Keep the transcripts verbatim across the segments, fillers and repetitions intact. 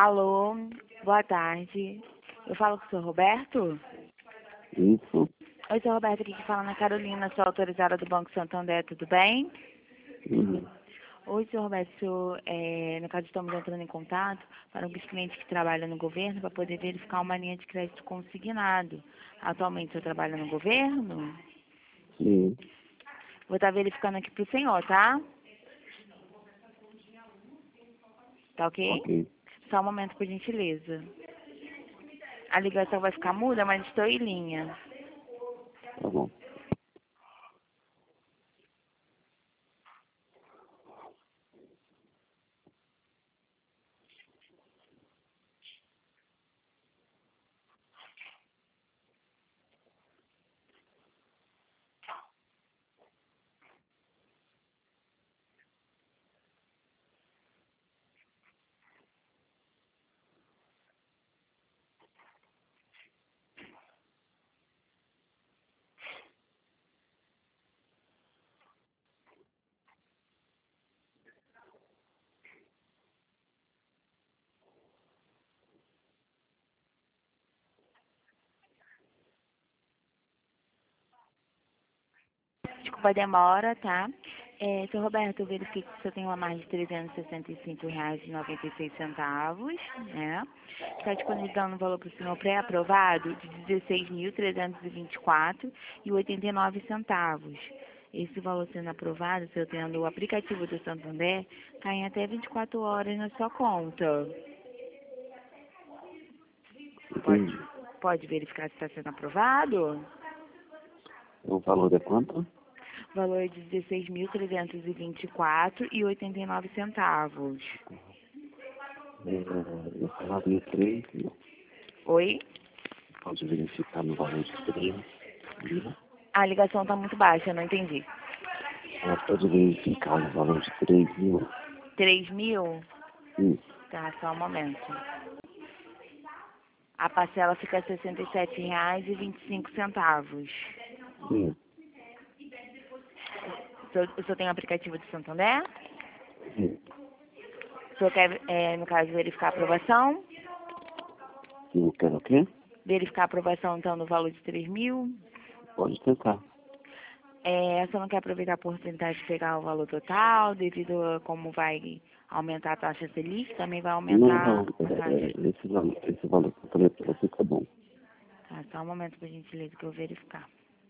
Alô, boa tarde. Eu falo com o senhor Roberto? Isso. Oi, senhor Roberto, aqui que fala na Carolina, sou autorizada do Banco Santander, tudo bem? Uhum. Oi, senhor Roberto, senhor, é, no caso estamos entrando em contato para os clientes que trabalham no governo para poder verificar uma linha de crédito consignado. Atualmente o senhor trabalha no governo? Sim. Vou estar verificando aqui para o senhor, tá? Tá ok? Ok. Só um momento, por gentileza. A ligação vai ficar muda, mas estou em linha. Tá bom. Desculpa a demora, tá? É, senhor Roberto, eu verifiquei que o senhor tem uma margem de trezentos e sessenta e cinco reais e noventa e seis centavos, né? Está disponibilizando um valor para o senhor pré-aprovado de dezesseis mil trezentos e vinte e quatro reais e oitenta e nove centavos. Esse valor sendo aprovado, o senhor tendo o aplicativo do Santander, cai em até vinte e quatro horas na sua conta. Pode, Entendi. pode verificar se está sendo aprovado? O valor é quanto? O valor é de dezesseis mil trezentos e vinte e quatro reais e oitenta e nove centavos. É, eu falaria três mil. Oi? Pode verificar no valor de três mil. A ligação está muito baixa, eu não entendi. Ela pode verificar no valor de três mil. três mil? Isso. Tá, só um momento. A parcela fica sessenta e sete reais e vinte e cinco centavos. Sim. O senhor, o senhor tem o aplicativo do Santander? Sim. O senhor quer, é, no caso, verificar a aprovação? Eu quero o quê? Verificar a aprovação, então, no valor de três mil? Pode tentar. É, você não quer aproveitar a oportunidade de pegar o valor total, devido a como vai aumentar a taxa Selic, também vai Não, aumentar não. a É, taxa. é, esse valor, esse valor que eu falei pra você tá bom. Tá, só um momento, por gentileza, que eu vou verificar.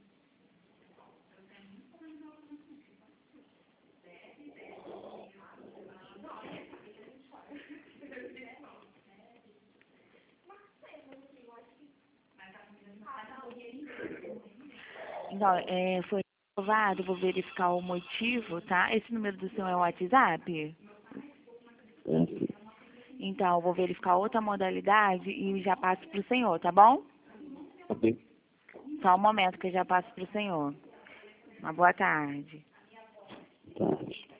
Então, é, foi aprovado, vou verificar o motivo, tá? Esse número do senhor é o WhatsApp? É, sim. Então, eu vou verificar outra modalidade e já passo para o senhor, tá bom? Ok. Só um momento que eu já passo para o senhor. Uma boa tarde. Tá.